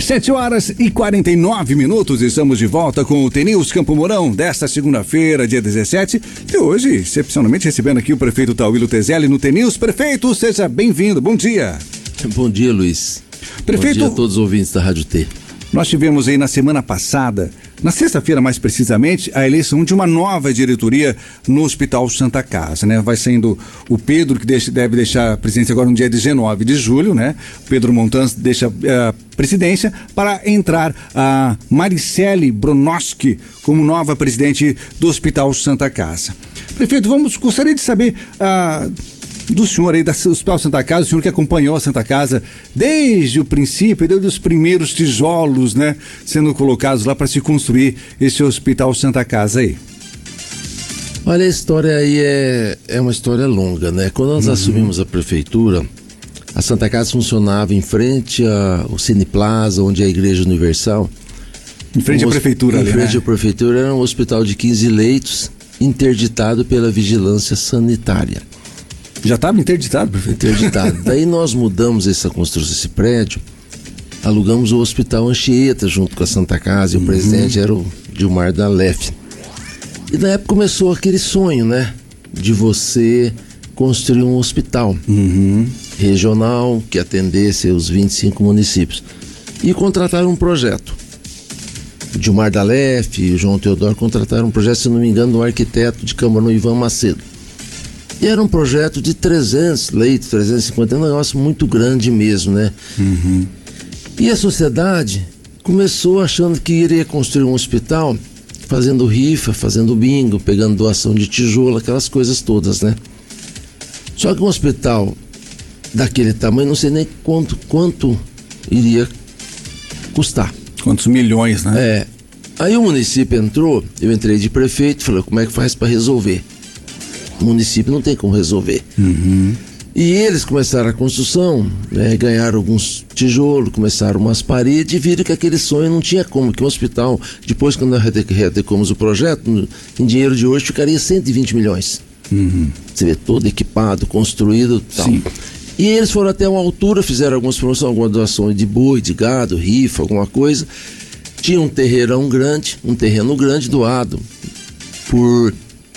7h49, estamos de volta com o TNews Campo Mourão desta segunda-feira, dia 17, e hoje, excepcionalmente, recebendo aqui o prefeito Tauílio Tezelli no TNews. Prefeito, seja bem-vindo, bom dia. Bom dia, Luiz. Prefeito, bom dia a todos os ouvintes da Rádio T. Nós tivemos aí na semana passada, na sexta-feira mais precisamente, a eleição de uma nova diretoria no Hospital Santa Casa, né? Vai saindo o Pedro, que deve deixar a presidência agora no dia 19 de julho, né? Pedro Montan deixa a presidência para entrar a Maricele Bronowski como nova presidente do Hospital Santa Casa. Prefeito, gostaria de saber do senhor aí do Hospital Santa Casa, o senhor que acompanhou a Santa Casa desde o princípio, desde os primeiros tijolos, né, sendo colocados lá para se construir esse Hospital Santa Casa aí. Olha, a história aí é uma história longa, né? Quando nós assumimos a prefeitura, a Santa Casa funcionava em frente ao Cine Plaza, onde é a Igreja Universal. Em frente à prefeitura ali, né? Em frente à prefeitura, era um hospital de 15 leitos, interditado pela Vigilância Sanitária. Já estava interditado, prefeito? Interditado. Daí nós mudamos essa construção, esse prédio, alugamos o Hospital Anchieta junto com a Santa Casa, e o presidente era o Gilmar Dalef. E na época começou aquele sonho, né? De você construir um hospital regional que atendesse os 25 municípios. E contrataram um projeto. O Gilmar Dalef e o João Teodoro contrataram um projeto, se não me engano, do arquiteto de Camarão, Ivan Macedo. E era um projeto de 300 leitos, 350, um negócio muito grande mesmo, né? E a sociedade começou achando que iria construir um hospital, fazendo rifa, fazendo bingo, pegando doação de tijolo, aquelas coisas todas, né? Só que um hospital daquele tamanho, não sei nem quanto iria custar. Quantos milhões, né? Aí o município entrou, eu entrei de prefeito, falei, como é que faz para resolver? O município não tem como resolver. E eles começaram a construção, né, ganharam alguns tijolos, começaram umas paredes e viram que aquele sonho não tinha como, que um hospital, depois quando nós readecamos o projeto, em dinheiro de hoje ficaria 120 milhões. Você vê, todo equipado, construído e tal. Sim. E eles foram até uma altura, fizeram algumas promoções, alguma doação de boi, de gado, rifa, alguma coisa. Tinha um terreno grande doado por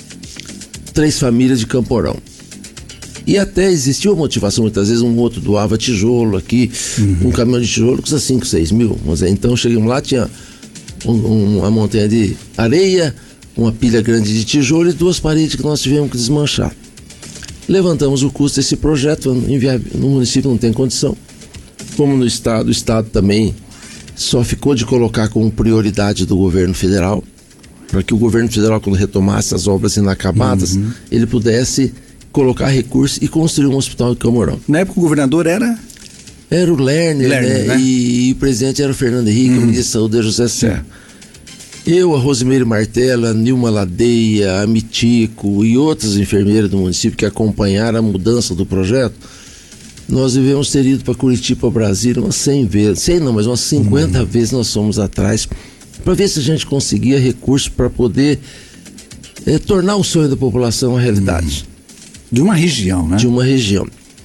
3 famílias de Camporão. E até existiu a motivação, muitas vezes um outro doava tijolo aqui, um caminhão de tijolo custa 5, 6 mil. Então chegamos lá, tinha uma montanha de areia, uma pilha grande de tijolo e 2 paredes que nós tivemos que desmanchar. Levantamos o custo desse projeto, no município não tem condição. Como no estado, o estado também só ficou de colocar como prioridade do governo federal, para que o governo federal, quando retomasse as obras inacabadas, ele pudesse colocar recursos e construir um hospital em Camorão. Na época o governador era? Era o Lerner, né? E o presidente era o Fernando Henrique, o ministro da Saúde era José Serra. Eu, a Rosimeire Martella, a Nilma Ladeia, a Mitico e outras enfermeiras do município que acompanharam a mudança do projeto, nós devemos ter ido para Curitiba, Brasília umas 100 vezes, mas umas 50 vezes nós fomos atrás, para ver se a gente conseguia recursos para poder tornar o sonho da população uma realidade. De uma região, né? De uma região.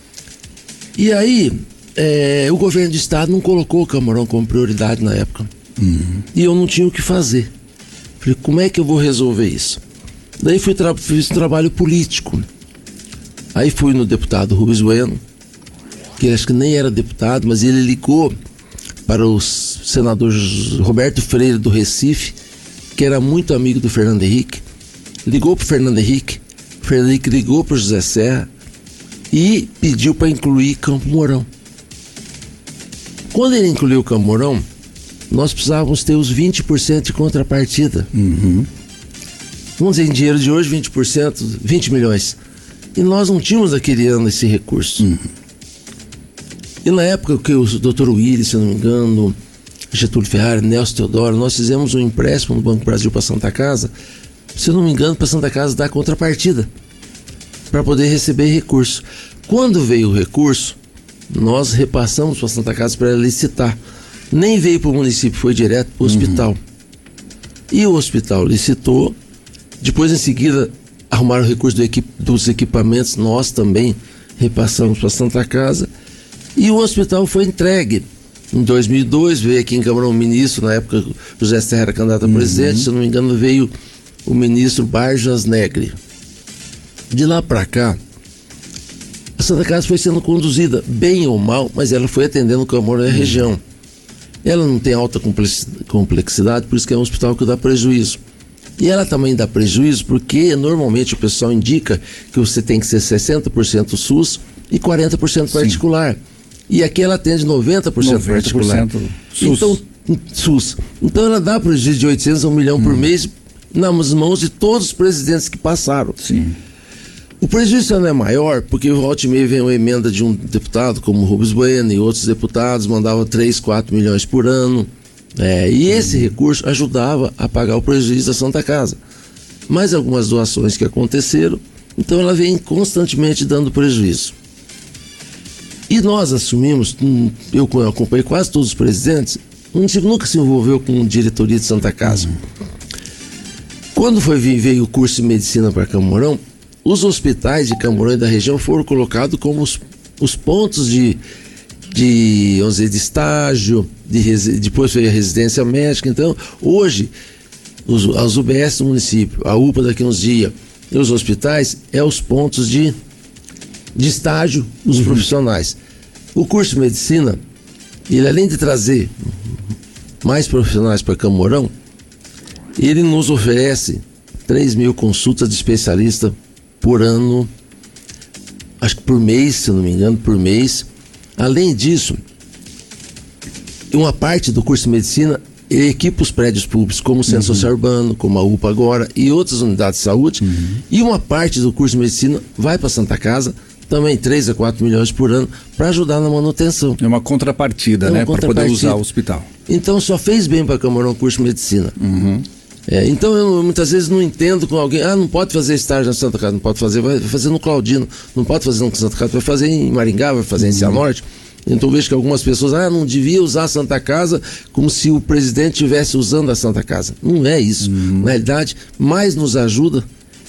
E aí, o governo do estado não colocou o Camorão como prioridade na época. E eu não tinha o que fazer. Falei, como é que eu vou resolver isso? Daí fiz trabalho político. Aí fui no deputado Rubens Bueno, que acho que nem era deputado, mas ele ligou para o senador Roberto Freire do Recife, que era muito amigo do Fernando Henrique. Ligou para o Fernando Henrique ligou para o José Serra e pediu para incluir Campo Mourão. Quando ele incluiu Campo Mourão, nós precisávamos ter os 20% de contrapartida. Vamos dizer, em dinheiro de hoje, 20%, 20 milhões. E nós não tínhamos naquele ano esse recurso. E na época que o Dr. Willis, se eu não me engano, Getúlio Ferrari, Nelson Teodoro, nós fizemos um empréstimo no Banco Brasil para Santa Casa, se eu não me engano, para Santa Casa dar contrapartida, para poder receber recurso. Quando veio o recurso, nós repassamos para Santa Casa para licitar. Nem veio para o município, foi direto para o hospital. E o hospital licitou, depois em seguida arrumaram o recurso dos equipamentos, nós também repassamos para Santa Casa, e o hospital foi entregue Em 2002 veio aqui em Camarão um ministro, na época José Serra era candidato a presidente, se eu não me engano veio o ministro Barjas Negri. De lá para cá, a Santa Casa foi sendo conduzida, bem ou mal, mas ela foi atendendo o Camarão e a região. Ela não tem alta complexidade, por isso que é um hospital que dá prejuízo. E ela também dá prejuízo porque normalmente o pessoal indica que você tem que ser 60% SUS e 40% particular. Sim. E aqui ela atende 90% particular. SUS. Então, SUS. Então ela dá prejuízo de 800 a 1 milhão por mês nas mãos de todos os presidentes que passaram. Sim. O prejuízo não é maior porque volta e meia vem uma emenda de um deputado como Rubens Bueno e outros deputados mandavam 3, 4 milhões por ano. E esse recurso ajudava a pagar o prejuízo da Santa Casa. Mais algumas doações que aconteceram, então ela vem constantemente dando prejuízo. E nós assumimos, eu acompanhei quase todos os presidentes, o município nunca se envolveu com diretoria de Santa Casa. Quando veio o curso de medicina para Camarão, os hospitais de Camarão e da região foram colocados como os pontos de estágio, depois veio a residência médica. Então, hoje, as UBS do município, a UPA daqui a uns dias, e os hospitais, os pontos de estágio dos profissionais. O curso de medicina, ele além de trazer mais profissionais para Camarão, ele nos oferece 3.000 consultas de especialista por ano, acho que por mês, se eu não me engano, por mês. Além disso, uma parte do curso de medicina equipa os prédios públicos, como o Centro Social Urbano, como a UPA agora e outras unidades de saúde, e uma parte do curso de medicina vai para a Santa Casa, também 3 a 4 milhões por ano, para ajudar na manutenção. É uma contrapartida, né? Para poder usar o hospital. Então só fez bem para Camarão o curso de medicina. Então eu muitas vezes não entendo com alguém, não pode fazer estágio na Santa Casa, não pode fazer, vai fazer no Claudino, não pode fazer no Santa Casa, vai fazer em Maringá, vai fazer em Cianorte. Então eu vejo que algumas pessoas, não devia usar a Santa Casa como se o presidente estivesse usando a Santa Casa. Não é isso. Na realidade, mais nos ajuda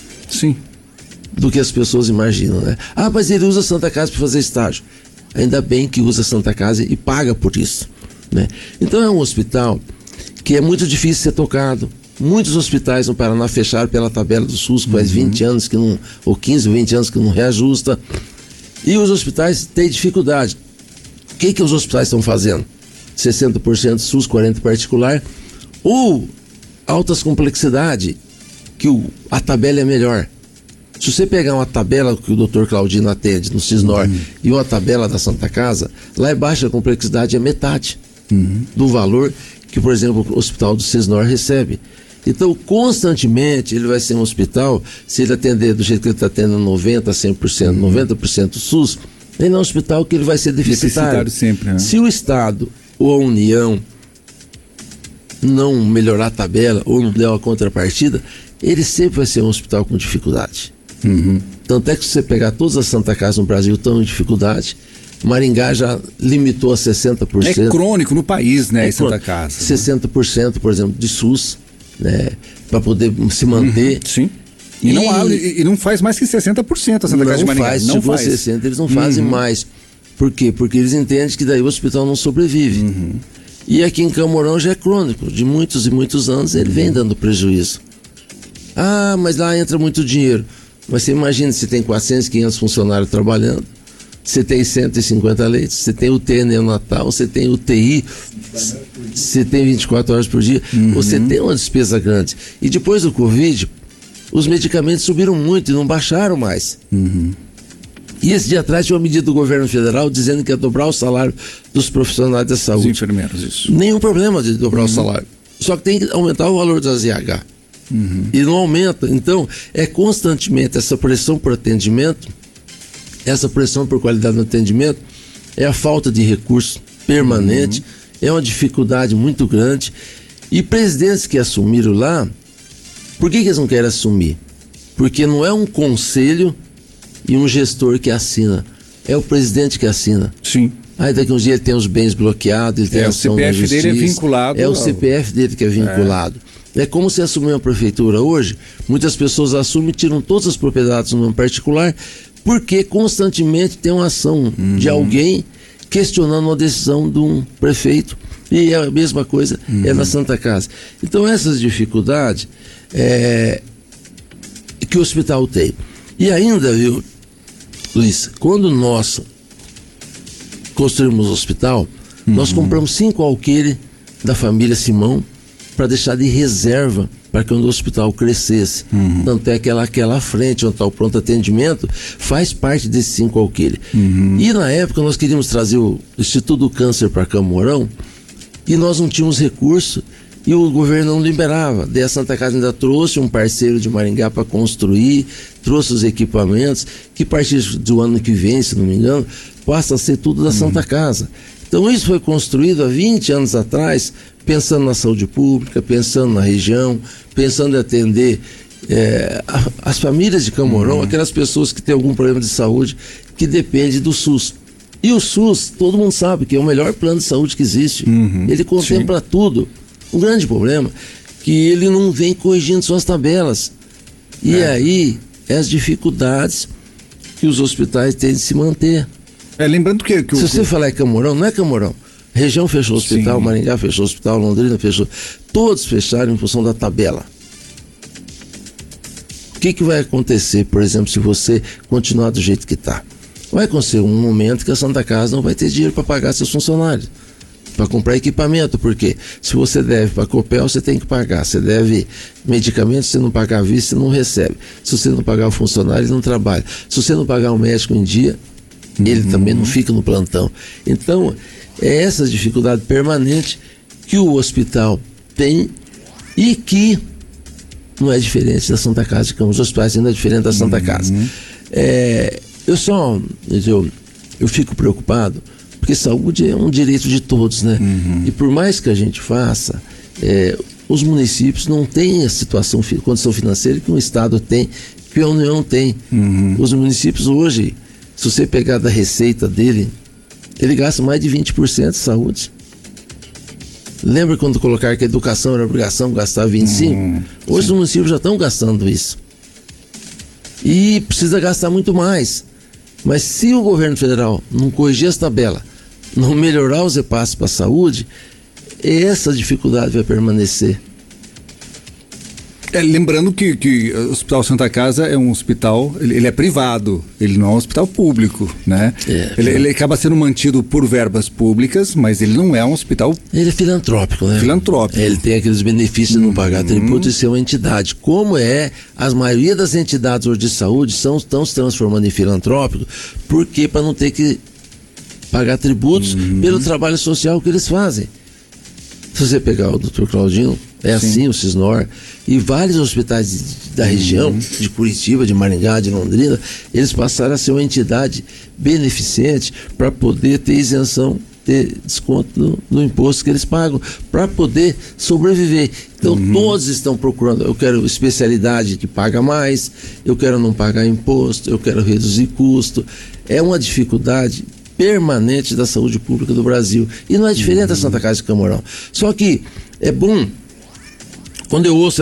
do que as pessoas imaginam, né? Mas ele usa a Santa Casa para fazer estágio. Ainda bem que usa a Santa Casa e paga por isso, né? Então é um hospital que é muito difícil de ser tocado. Muitos hospitais no Paraná fecharam pela tabela do SUS, faz 20 anos que não, ou 15 ou 20 anos que não reajusta. E os hospitais têm dificuldade. O que os hospitais estão fazendo? 60% SUS, 40% particular, ou altas complexidades, que a tabela é melhor. Se você pegar uma tabela que o Dr. Claudino atende no Cisnor e uma tabela da Santa Casa, lá embaixo a complexidade é metade do valor que, por exemplo, o hospital do Cisnor recebe. Então, constantemente, ele vai ser um hospital, se ele atender do jeito que ele está atendendo 90%, 100%, 90% SUS, ele é um hospital que ele vai ser deficitário sempre, né? Se o Estado ou a União não melhorar a tabela ou não der uma contrapartida, ele sempre vai ser um hospital com dificuldade. Tanto é que se você pegar todas as Santa Casas no Brasil estão em dificuldade. Maringá já limitou a 60%. É crônico no país, né? Santa Casa. 60%, por exemplo, de SUS, né? Para poder se manter. Sim. E não faz mais que 60% a Santa Casa de Maringá. Não faz. 60%, eles não fazem mais. Por quê? Porque eles entendem que daí o hospital não sobrevive. E aqui em Camarão já é crônico. De muitos e muitos anos ele vem dando prejuízo. Mas lá entra muito dinheiro. Mas você imagina, se tem 400, 500 funcionários trabalhando, você tem 150 leitos, você tem UTI neonatal, você tem UTI, você tem 24 horas por dia, você tem uma despesa grande. E depois do Covid, os medicamentos subiram muito e não baixaram mais. E esse dia atrás tinha uma medida do governo federal dizendo que ia dobrar o salário dos profissionais da saúde. Os enfermeiros, isso. Nenhum problema de dobrar o salário. Só que tem que aumentar o valor das IH. E não aumenta. Então, é constantemente essa pressão por atendimento, essa pressão por qualidade no atendimento, é a falta de recurso permanente, é uma dificuldade muito grande. E presidentes que assumiram lá, por que eles não querem assumir? Porque não é um conselho e um gestor que assina, é o presidente que assina. Sim. Aí daqui uns dias ele tem os bens bloqueados, ele tem a ação na justiça. O CPF dele é vinculado. É o CPF dele que é vinculado. É como se assumir uma prefeitura hoje, muitas pessoas assumem e tiram todas as propriedades no nome particular, porque constantemente tem uma ação de alguém questionando uma decisão de um prefeito, e a mesma coisa é na Santa Casa. Então essas dificuldades que o hospital tem. E ainda, viu, Luiz, quando nós construímos o hospital, nós compramos 5 alqueires da família Simão para deixar de reserva para quando o hospital crescesse. Tanto é que aquela frente onde está o pronto atendimento faz parte desses 5 alqueires. E na época nós queríamos trazer o Instituto do Câncer para Camorão e nós não tínhamos recurso e o governo não liberava. Daí a Santa Casa ainda trouxe um parceiro de Maringá para construir, trouxe os equipamentos, que a partir do ano que vem, se não me engano, passa a ser tudo da Santa Casa. Então isso foi construído há 20 anos atrás, pensando na saúde pública, pensando na região, pensando em atender as famílias de Camorão, aquelas pessoas que têm algum problema de saúde que depende do SUS. E o SUS, todo mundo sabe que é o melhor plano de saúde que existe. Ele contempla tudo. O grande problema é que ele não vem corrigindo suas tabelas. E aí, as dificuldades que os hospitais têm de se manter. Lembrando que se você falar em Camorão, não é Camorão. Região fechou o hospital, Maringá fechou o hospital, Londrina fechou. Todos fecharam em função da tabela. O que vai acontecer, por exemplo, se você continuar do jeito que está? Vai acontecer um momento que a Santa Casa não vai ter dinheiro para pagar seus funcionários, para comprar equipamento, porque se você deve para a Copel, você tem que pagar. Você deve medicamentos, se você não pagar a vista, você não recebe. Se você não pagar o funcionário, ele não trabalha. Se você não pagar o médico em dia, ele também não fica no plantão. Então, é essa dificuldade permanente que o hospital tem e que não é diferente da Santa Casa de Campos. Os hospitais ainda é diferente da Santa Casa. Eu fico preocupado porque saúde é um direito de todos, né? E por mais que a gente faça, os municípios não têm a condição financeira que um estado tem, que a União tem. Os municípios hoje, se você pegar da receita dele, ele gasta mais de 20% de saúde. Lembra quando colocaram que a educação era obrigação gastar 25%? Hoje os municípios já estão gastando isso. E precisa gastar muito mais. Mas se o governo federal não corrigir essa tabela, não melhorar os repasses para a saúde, essa dificuldade vai permanecer. Lembrando que o Hospital Santa Casa é um hospital, ele é privado, ele não é um hospital público, né? Ele acaba sendo mantido por verbas públicas, mas ele não é um hospital... Ele é filantrópico, né? Filantrópico. Ele tem aqueles benefícios de não pagar tributo e ser uma entidade. Como a maioria das entidades hoje de saúde estão se transformando em filantrópico, porque para não ter que pagar tributos pelo trabalho social que eles fazem. Se você pegar o Dr. Claudino, assim, o Cisnor e vários hospitais da região, de Curitiba, de Maringá, de Londrina, eles passaram a ser uma entidade beneficente para poder ter isenção, ter desconto no imposto que eles pagam, para poder sobreviver. Então todos estão procurando, eu quero especialidade que paga mais, eu quero não pagar imposto, eu quero reduzir custo. É uma dificuldade permanente da saúde pública do Brasil. E não é diferente da Santa Casa de Camorão. Só que é bom, quando eu ouço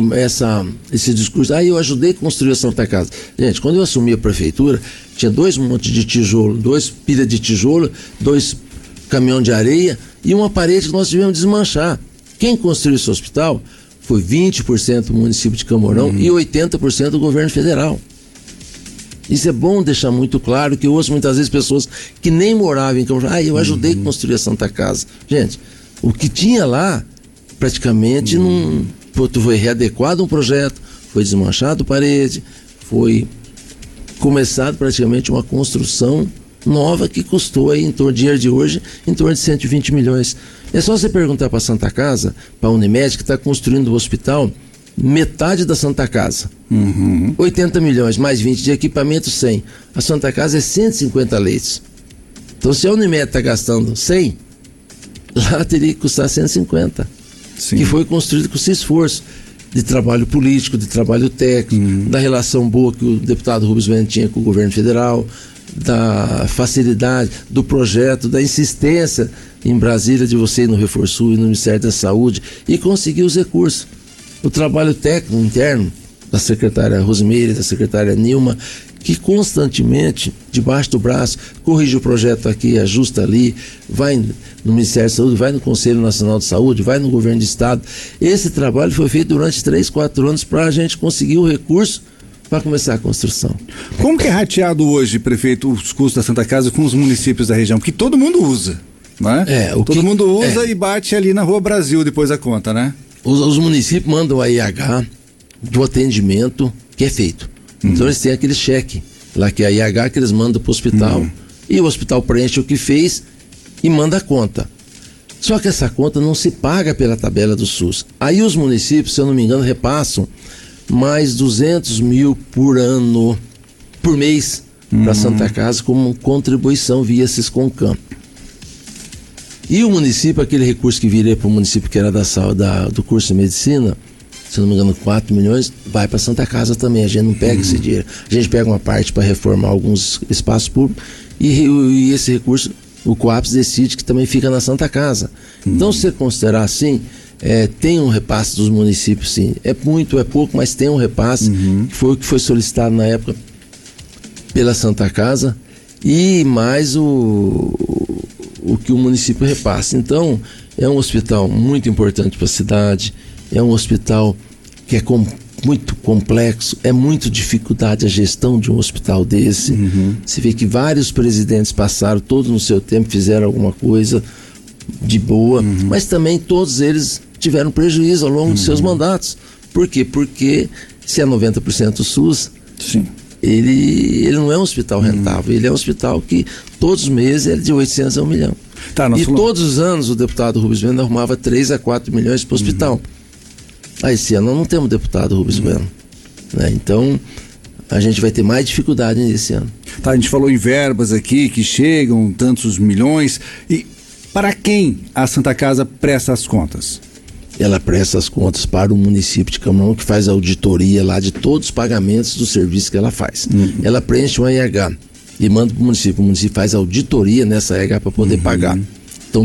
esse discurso, eu ajudei a construir a Santa Casa. Gente, quando eu assumi a prefeitura, tinha 2 montes de tijolo, 2 pilhas de tijolo, 2 caminhões de areia e uma parede que nós tivemos desmanchar. Quem construiu esse hospital foi 20% do município de Camorão e 80% do governo federal. Isso é bom deixar muito claro, que eu ouço muitas vezes pessoas que nem moravam em Camorão. Eu ajudei a construir a Santa Casa. Gente, o que tinha lá, praticamente não foi readequado um projeto, foi desmanchado parede, foi começado praticamente uma construção nova que custou aí, em torno de dinheiro de hoje, em torno de 120 milhões. É só você perguntar para a Santa Casa, para a Unimed, que está construindo o hospital, metade da Santa Casa. 80 milhões, mais 20 de equipamento, 100. A Santa Casa é 150 leitos. Então, se a Unimed está gastando 100, lá teria que custar 150. Sim. Que foi construído com esse esforço de trabalho político, de trabalho técnico, da relação boa que o deputado Rubens Bueno tinha com o governo federal, da facilidade, do projeto, da insistência em Brasília de você ir no Reforço e no Ministério da Saúde e conseguir os recursos. O trabalho técnico interno da secretária Rosimeire, da secretária Nilma, que constantemente, debaixo do braço, corrige o projeto aqui, ajusta ali, vai no Ministério da Saúde, vai no Conselho Nacional de Saúde, vai no Governo do Estado. Esse trabalho foi feito durante 3, 4 anos para a gente conseguir o recurso para começar a construção. Como que é rateado hoje, prefeito, os custos da Santa Casa com os municípios da região? Porque todo mundo usa, né? Todo mundo usa e bate ali na Rua Brasil depois a conta, né? Os municípios mandam a IH do atendimento que é feito. Então eles têm aquele cheque lá que é a IH que eles mandam para o hospital e o hospital preenche o que fez e manda a conta. Só que essa conta não se paga pela tabela do SUS. Aí os municípios, se eu não me engano, repassam mais 200 mil por ano, por mês, para a Santa Casa como contribuição via Sisconcam. E o município, aquele recurso que viria para o município que era do curso de medicina, se não me engano 4 milhões, vai para a Santa Casa também. A gente não pega esse dinheiro. A gente pega uma parte para reformar alguns espaços públicos e esse recurso o COAPS decide que também fica na Santa Casa. Então, se você considerar assim, tem um repasse dos municípios, sim. É muito, é pouco, mas tem um repasse, que foi o que foi solicitado na época pela Santa Casa e mais o que o município repassa. Então, é um hospital muito importante para a cidade, é um hospital que é muito complexo, é muito dificuldade a gestão de um hospital desse. Você vê que vários presidentes passaram, todos no seu tempo fizeram alguma coisa de boa, mas também todos eles tiveram prejuízo ao longo dos seus mandatos. Por quê? Porque se é 90% SUS, sim, ele não é um hospital rentável, ele é um hospital que todos os meses é de 800 a 1 milhão. E todos os anos o deputado Rubens Bueno arrumava 3 a 4 milhões para o hospital. Esse ano não temos deputado Rubens Bueno, né? Então a gente vai ter mais dificuldade nesse ano. A gente falou em verbas aqui que chegam tantos milhões. E para quem a Santa Casa presta as contas? Ela presta as contas para o município de Camarão, que faz a auditoria lá de todos os pagamentos do serviço que ela faz. Ela preenche um IH e manda para o município faz a auditoria nessa IH para poder pagar. Então,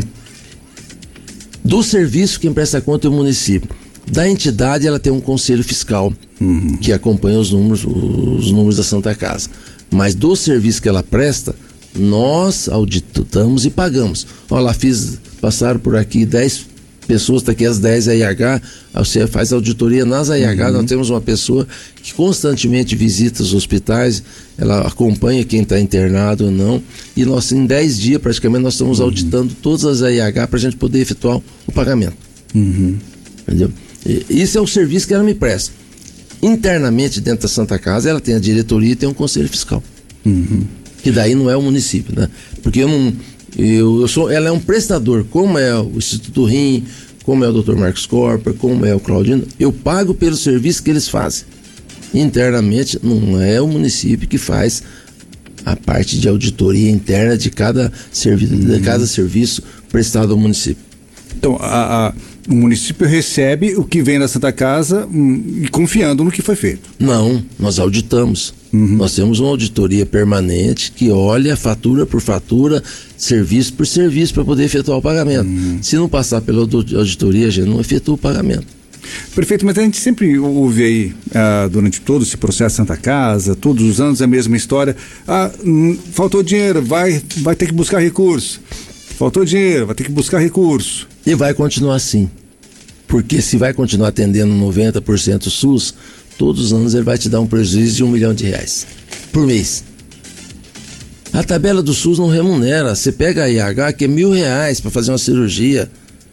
do serviço quem presta conta é o município. Da entidade ela tem um conselho fiscal que acompanha os números da Santa Casa. Mas do serviço que ela presta, nós auditamos e pagamos. Olha lá, passaram por aqui 10 pessoas, daqui as 10 IH, você faz auditoria nas IH, nós temos uma pessoa que constantemente visita os hospitais, ela acompanha quem está internado ou não, e nós em 10 dias praticamente nós estamos auditando todas as IH para a gente poder efetuar o pagamento. Entendeu? Isso é o serviço que ela me presta. Internamente dentro da Santa Casa ela tem a diretoria e tem um conselho fiscal, que daí não é o município, né? Porque ela é um prestador, como é o Instituto Rim, como é o Dr. Marcos Corper, como é o Claudino, eu pago pelo serviço que eles fazem. Internamente não é o município que faz a parte de auditoria interna de cada serviço prestado ao município. Então, o município recebe o que vem da Santa Casa e confiando no que foi feito. Não, nós auditamos. Nós temos uma auditoria permanente que olha fatura por fatura, serviço por serviço para poder efetuar o pagamento. Se não passar pela auditoria, a gente não efetua o pagamento. Perfeito, mas a gente sempre ouve aí, durante todo esse processo Santa Casa, todos os anos a mesma história. Faltou dinheiro, vai ter que buscar recurso. Faltou dinheiro, vai ter que buscar recurso. E vai continuar assim. Porque se vai continuar atendendo 90% SUS, todos os anos ele vai te dar um prejuízo de R$1 milhão por mês. A tabela do SUS não remunera. Você pega a IH, que é R$1.000 para fazer uma cirurgia,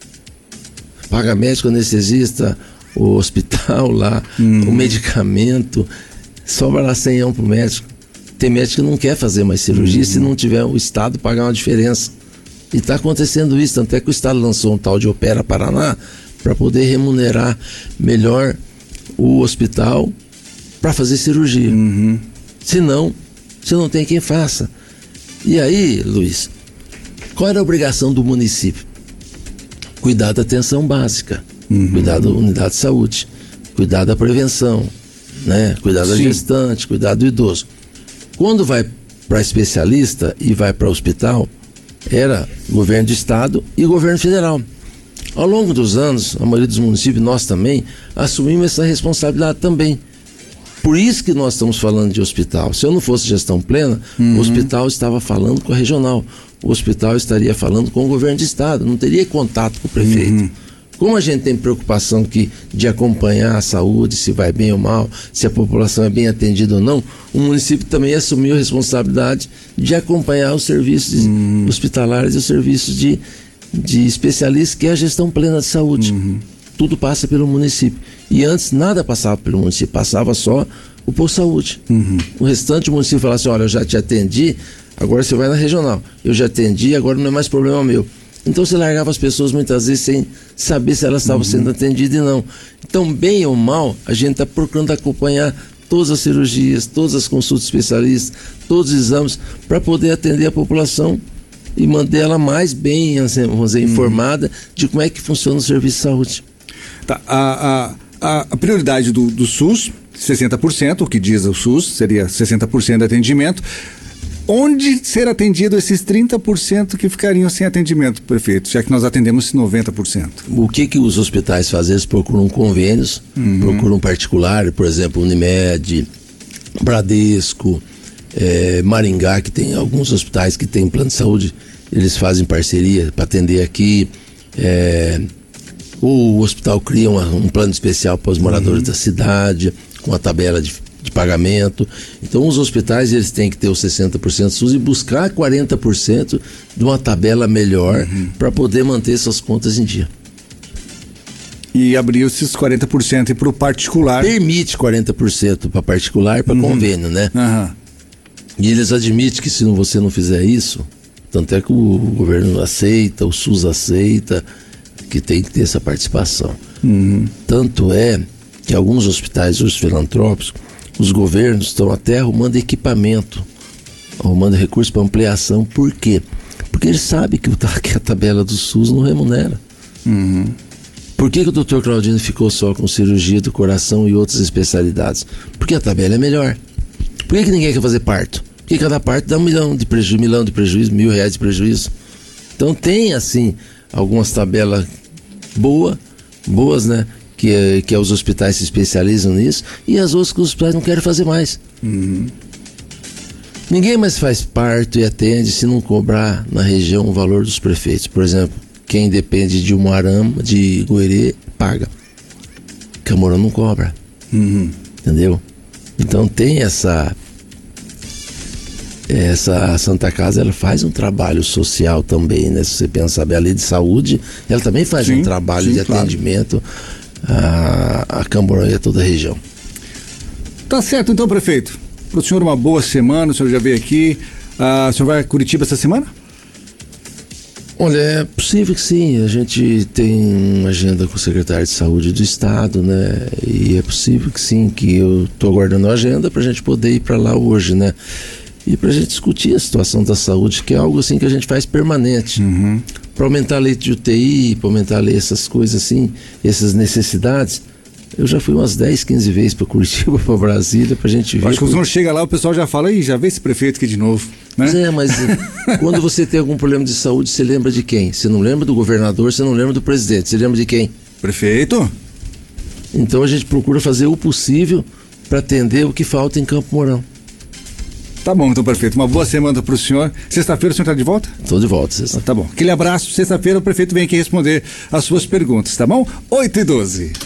paga médico, anestesista, o hospital lá, o medicamento, sobra lá R$100 pro médico. Tem médico que não quer fazer mais cirurgia se não tiver o Estado pagar uma diferença. E está acontecendo isso, tanto é que o Estado lançou um tal de Opera Paraná para poder remunerar melhor o hospital para fazer cirurgia. Senão, você não tem quem faça. E aí, Luiz, qual era a obrigação do município? Cuidar da atenção básica, cuidar da unidade de saúde, cuidar da prevenção, né? Cuidar da gestante, cuidar do idoso. Quando vai para especialista e vai para hospital, era governo do estado e governo federal. Ao longo dos anos, a maioria dos municípios, nós também, assumimos essa responsabilidade também. Por isso que nós estamos falando de hospital. Se eu não fosse gestão plena, o hospital estava falando com a regional. O hospital estaria falando com o governo de estado, não teria contato com o prefeito. Como a gente tem preocupação de acompanhar a saúde, se vai bem ou mal, se a população é bem atendida ou não, o município também assumiu a responsabilidade de acompanhar os serviços hospitalares e os serviços de especialistas, que é a gestão plena de saúde. Tudo passa pelo município. E antes nada passava pelo município, passava só o posto de saúde. O restante do município falava assim: olha, eu já te atendi, agora você vai na regional. Eu já atendi, agora não é mais problema meu. Então você largava as pessoas muitas vezes sem saber se elas estavam sendo atendidas ou não. Então, bem ou mal, a gente está procurando acompanhar todas as cirurgias, todas as consultas especialistas, todos os exames, para poder atender a população e manter ela mais bem, vamos dizer, informada de como é que funciona o serviço de saúde. Tá, a prioridade do SUS, 60%, o que diz o SUS, seria 60% de atendimento. Onde ser atendido esses 30% que ficariam sem atendimento, prefeito, já que nós atendemos 90%? O que os hospitais fazem? Eles procuram convênios, procuram particular, por exemplo, Unimed, Bradesco, Maringá, que tem alguns hospitais que têm plano de saúde, eles fazem parceria para atender aqui. O hospital cria um plano especial para os moradores da cidade, com a tabela de pagamento. Então os hospitais, eles têm que ter os 60% SUS e buscar 40% de uma tabela melhor para poder manter suas contas em dia. E abrir esses 40% para o particular. Permite 40% para particular e para convênio, né? E eles admitem que se você não fizer isso, tanto é que o governo aceita, o SUS aceita, que tem que ter essa participação. Tanto é que alguns hospitais, os filantrópicos, os governos estão até arrumando equipamento, arrumando recursos para ampliação. Por quê? Porque eles sabem que a tabela do SUS não remunera. Por que o Dr. Claudino ficou só com cirurgia do coração e outras especialidades? Porque a tabela é melhor. Por que ninguém quer fazer parto? Porque cada parto dá $1 milhão de prejuízo, R$1.000 de prejuízo. Então tem, assim, algumas tabelas boas, né? Que os hospitais se especializam nisso, e as outras que os hospitais não querem fazer mais. Ninguém mais faz parto e atende se não cobrar na região o valor dos prefeitos. Por exemplo, quem depende de Umuarama, de Goerê, paga. Camorão não cobra. Entendeu? Então tem essa Santa Casa, ela faz um trabalho social também, né? Se você pensar bem, a lei de saúde, ela também faz um trabalho de atendimento a Camborão e a toda a região. Tá certo então, prefeito. Para o senhor uma boa semana, o senhor já veio aqui. O senhor vai a Curitiba essa semana? Olha, é possível que sim. A gente tem uma agenda com o secretário de saúde do estado, né? E é possível que sim, que eu estou aguardando a agenda para a gente poder ir para lá hoje, né? E para a gente discutir a situação da saúde, que é algo assim que a gente faz permanente. Para aumentar a leite de UTI, para aumentar essas coisas assim, essas necessidades. Eu já fui umas 10, 15 vezes para Curitiba, para Brasília, para a gente ver. Acho que o senhor chega lá, o pessoal já fala: já vê esse prefeito aqui de novo, né? Mas quando você tem algum problema de saúde, você lembra de quem? Você não lembra do governador, você não lembra do presidente, você lembra de quem? Prefeito. Então a gente procura fazer o possível para atender o que falta em Campo Mourão. Tá bom, então, prefeito. Uma boa semana pro senhor. Sexta-feira o senhor tá de volta? Tô de volta, sexta. Tá bom. Aquele abraço. Sexta-feira o prefeito vem aqui responder as suas perguntas, tá bom? 8:12.